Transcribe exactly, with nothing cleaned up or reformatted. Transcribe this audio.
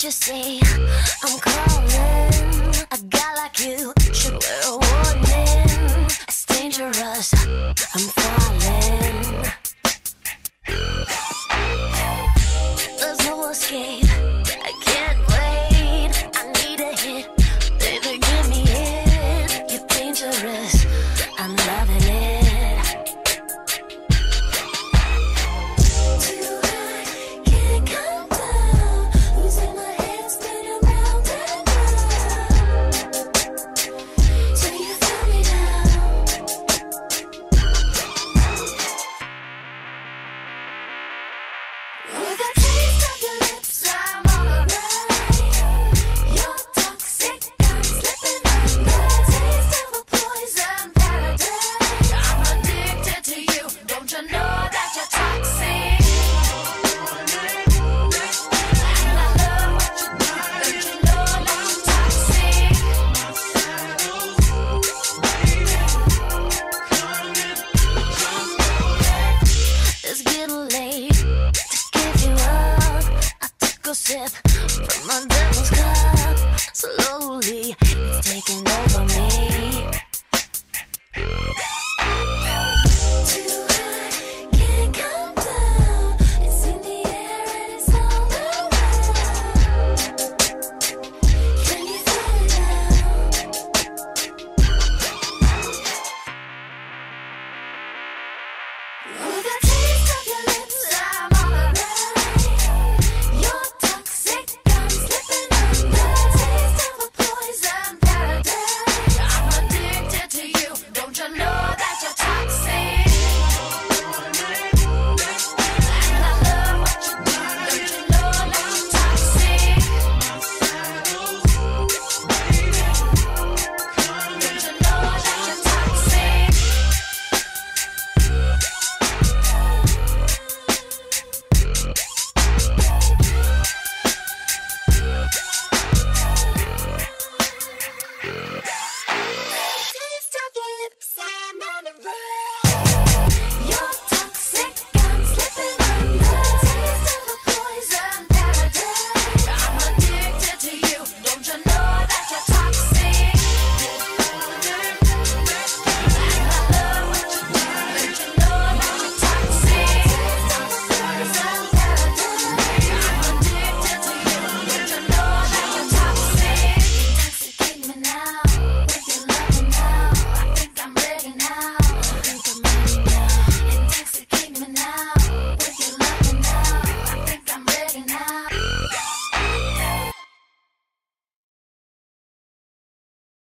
you say I'm calling? A guy like you should wear a warning. It's dangerous, I'm falling. There's no escape, I can't wait. I need a hit, baby, give me it. You're dangerous, I'm loving it. With a taste of your lips, I'm on a ride. You're toxic, I'm slipping under. Taste of a poison paradise. I'm addicted to you, don't you know that you're toxic? And I love what you do, don't you know that you're toxic? It's getting late. Sip from my devil's cup. Slowly